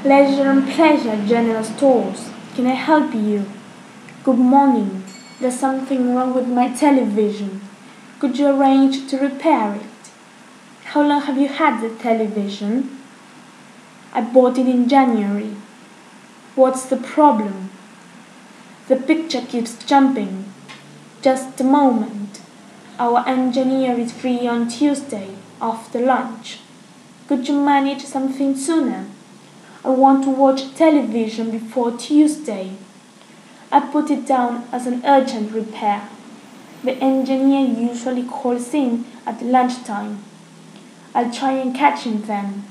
Leisure and Pleasure General Stores. Can I help you? Good morning. There's something wrong with my television. Could you arrange to repair it? How long have you had the television? I bought it in January. What's the problem? The picture keeps jumping. Just a moment. Our engineer is free on Tuesday after lunch. Could you manage something sooner? I want to watch television before Tuesday. I put it down as an urgent repair. The engineer usually calls in at lunchtime. I'll try and catch him then.